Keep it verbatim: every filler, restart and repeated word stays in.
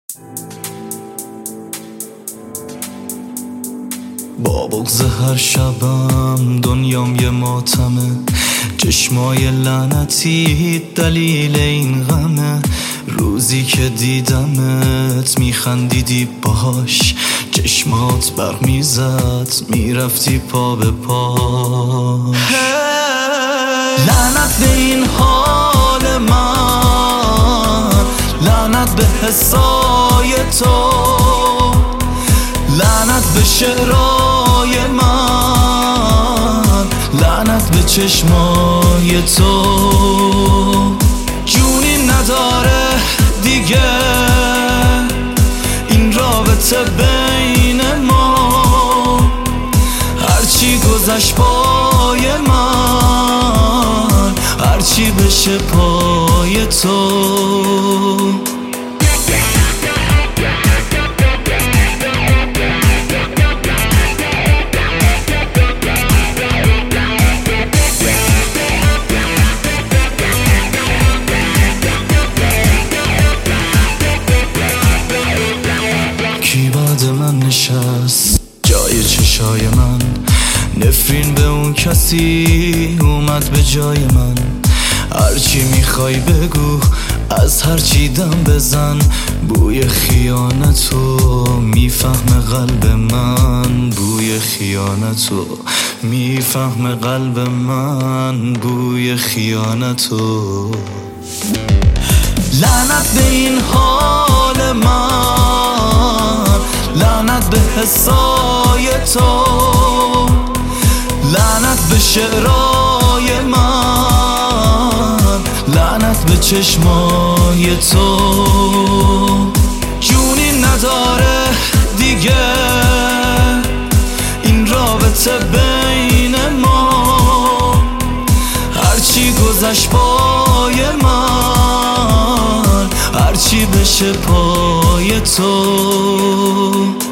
با بغض هر شبم دنیام یه ماتمه، چشمای لعنتی دلیل این غمه. روزی که دیدمت میخندیدی باش، چشمات برق میزد میرفتی پا به پا. لعنت به این حال من، لعنت به حسای تو، لعنت به شعرهای من، لعنت به چشمای تو. جونی نداره دیگه این رابطه بین ما، هرچی گذشت پای من، هرچی بشه پای تو. کی بعد من نشست جای چشای من، نفرین به اون کسی اومد به جای من. هرچی میخوای بگو، از هرچی دم بزن، بوی خیانتو میفهم قلب من، بوی خیانتو میفهم قلب من، بوی خیانتو. لعنت به این حال من، لعنت به حسای تو، لعنت به شعرهای من، لعنت به چشمای تو. جونی نداره دیگه این رابطه بین ما، هرچی گذشت پای من، هرچی بشه پای تو.